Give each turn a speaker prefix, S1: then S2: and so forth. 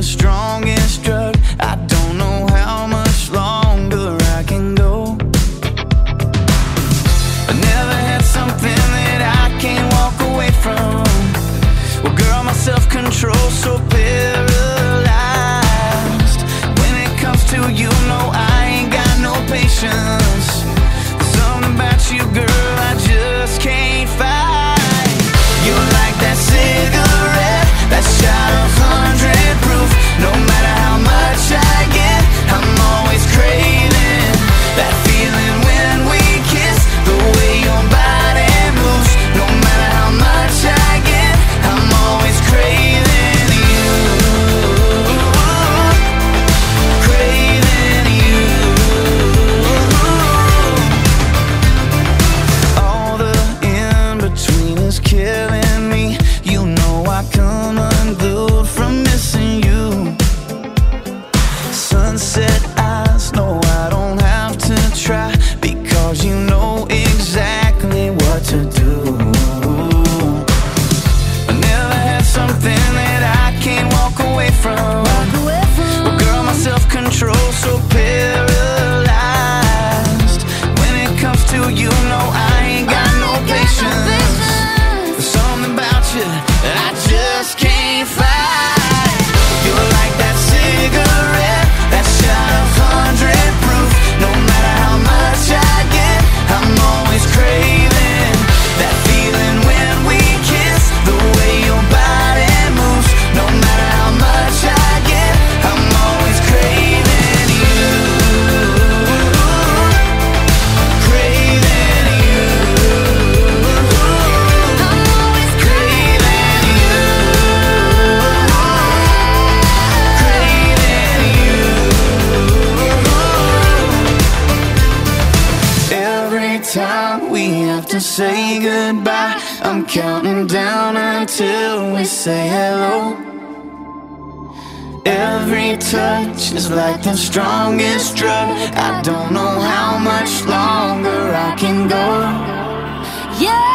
S1: the strongest drug. I don't know how much longer I can go. I never had something that I can't walk away from. Well, girl, my self-control's so paralyzed. When it comes to you, no, I ain't got no patience. There's something about you, girl, I just can't fight. You're like that cigarette, that shot of 100 proof. No matter how much I get, I'm always craving that feeling when we kiss. The way your body moves. No matter how much I get, I'm always craving you. Craving you. All the in-between is killing me. You know I come unglued from missing you. Sunset eyes, no, I don't have to try, because you know exactly what to do. I never had something that I can't walk away from. Well, girl, my self-control's so paralyzed. When it comes to you, no, I ain't got no patience. There's something about you that I just can't fight. You're like that cigarette, that shot of 100 proof. No matter how much I get, I'm always craving that feeling when we kiss. The way your body moves. No matter how much I get, I'm always craving you. Craving you. I'm always craving you. Craving you. Every time we have to say goodbye, I'm counting down until we say hello. Every touch is like the strongest drug. I don't know how much longer I can go.
S2: Yeah.